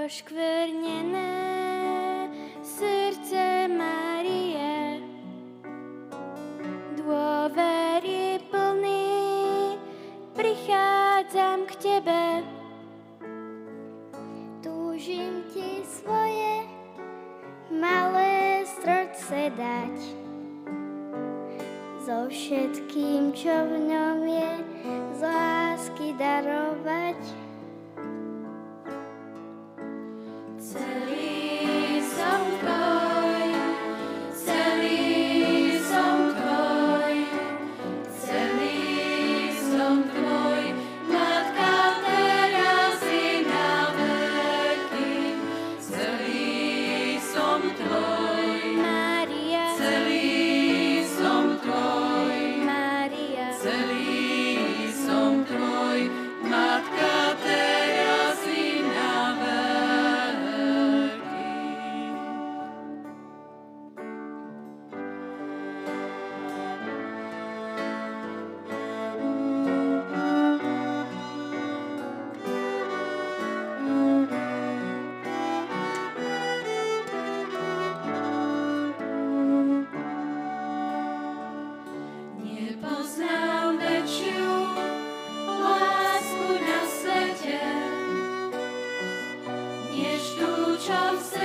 poškvrnené srdce Márie. Dôvery plný prichádzam k tebe. Túžim ti svoje malé srdce dať. So všetkým, čo v ňom je, z lásky darovať. Celý som tvoj, celý som tvoj, celý som tvoj, Matka Terezína veky. Celý som tvoj, Mária, celý som tvoj, Mária, celý som tvoj, Matka Terezína veky. Nepoznám väčšiu lásku na svete, než tú, čo v